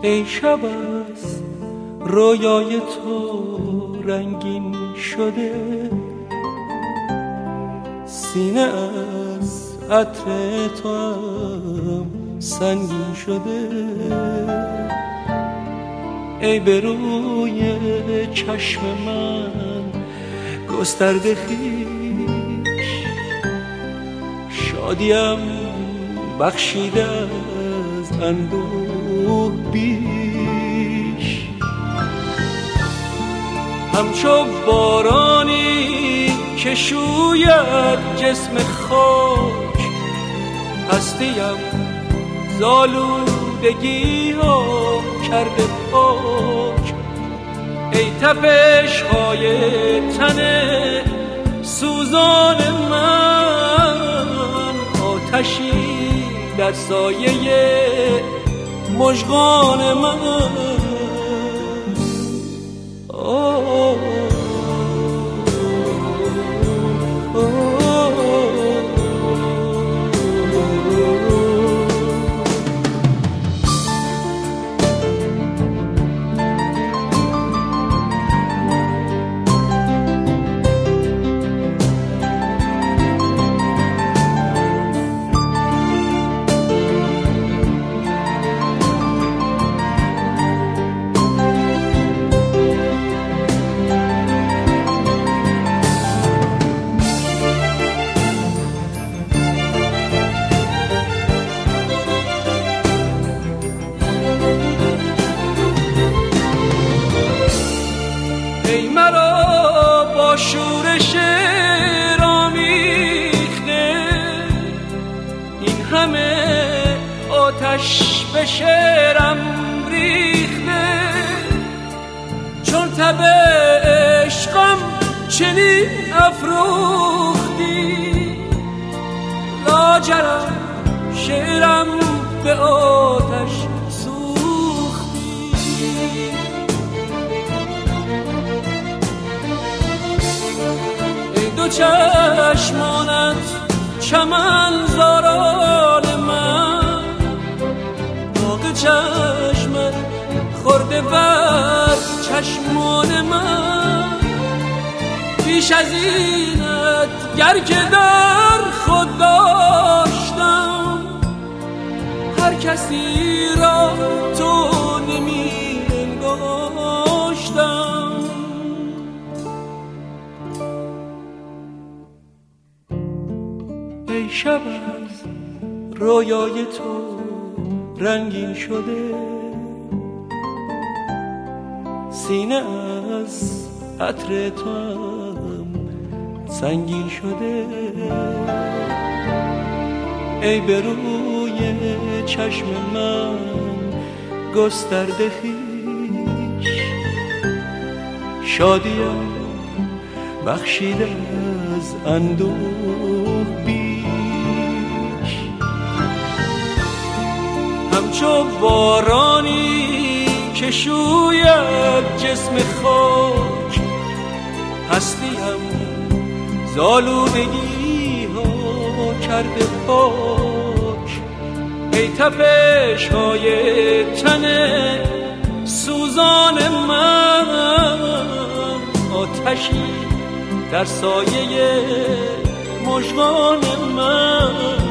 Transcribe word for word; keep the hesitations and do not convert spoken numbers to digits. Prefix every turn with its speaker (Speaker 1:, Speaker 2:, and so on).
Speaker 1: ای شب از رویای تو رنگین شده، سینه از عطر تو هم سنگین شده. ای به روی چشم من گسترده خویش، شادیم بخشیده از اندوه بیش. همچو بارانی که شوید جسم خاک، هستیم زالودگی ها کرده پاک. ای تپش های تن سوزان من، آتشی در سایه مژگان من. آه ای مرا با شورش رامیخته، این همه آتش به شعرم ریخته. چون تب عشقم چنین افروختی، لاجرم شعرم به آتش سوختی. دو چشمانت چمن زاران من، داغ چشمت خورده بر چشمان من. پیش از اینت گر که در خود داشتم، هر کسی را تو نمی انگاشتم. ای شب از رویای تو رنگین شده، سینه از عطر تو هم سنگین شده. ای به روی چشم من گسترده خویش، شادیم بخشیده از اندوه بیش. همچو بارانی که شوید جسم خاک، هستیم زالودگی ها کرده پاک. ای تپش های تن سوزان من، آتشی در سایه مژگان من.